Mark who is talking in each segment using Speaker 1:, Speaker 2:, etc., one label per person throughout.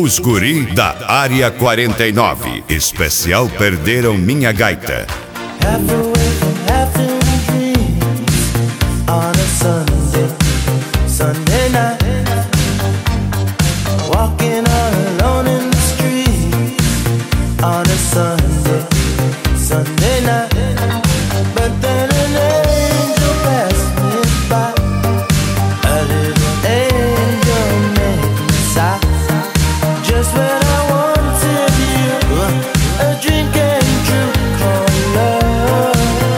Speaker 1: Os guri da Área 49. Especial Perderam Minha Gaita.
Speaker 2: Sunday night, walking all alone in the street on a Sunday night. But then an angel passed me by, a little angel made me sigh. Just when I wanted you, a dream came true called love.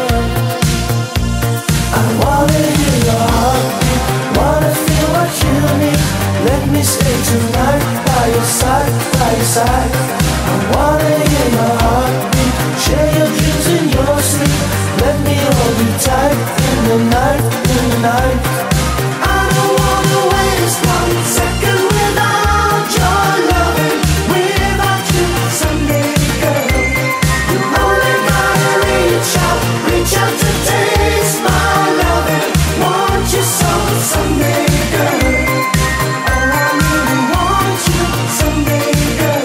Speaker 2: I wanna hear your heartbeat, wanna feel what you need. Let me stay tonight by your side, by your side. I wanna hear your heartbeat, share your dreams in your sleep. Let me hold you tight in the night, in the night. I don't wanna waste 1 second without your loving, without you someday, girl. You only gotta reach out to taste my loving. Want you so someday, girl. Oh, I really want you someday, girl.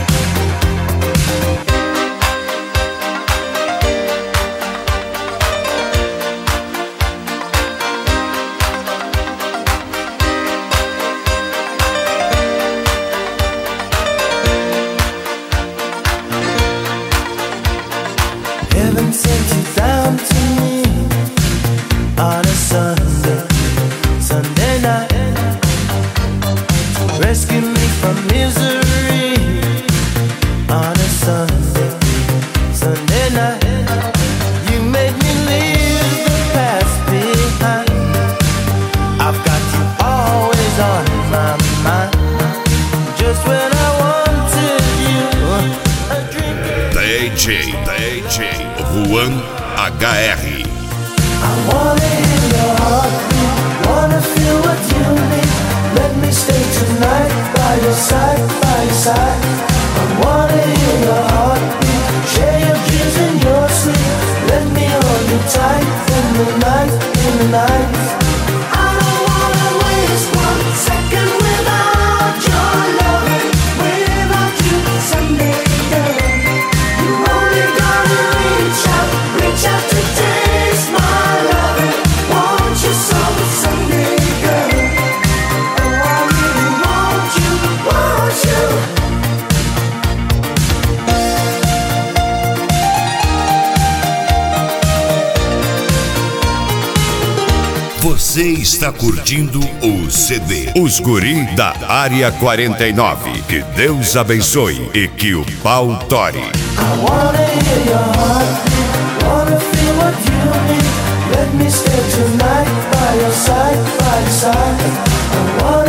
Speaker 2: Heaven sent you down to me on a Sunday night, to rescue me from misery on a Sunday night. You made me leave the past behind. I've got you always on my mind. Just when I wanted you, a dream.
Speaker 1: DJ Juan HR.
Speaker 2: I wanna hear your heartbeat, wanna feel what you need. Let me stay tonight by your side, by your side. I wanna hear your heartbeat, share your dreams in your sleep. Let me hold you tight in the night, in the night. I don't wanna waste 1 second without your loving, without you someday, girl. You only gotta reach out to taste my loving. Want you so someday, girl. Oh, I really want you, want you.
Speaker 1: Você está curtindo o CD Os Guri da Área 49. Que Deus abençoe e que o pau tore.
Speaker 2: I wanna hear your heartbeat, wanna feel what you need. Let me stay tonight by your side, by your side. I wanna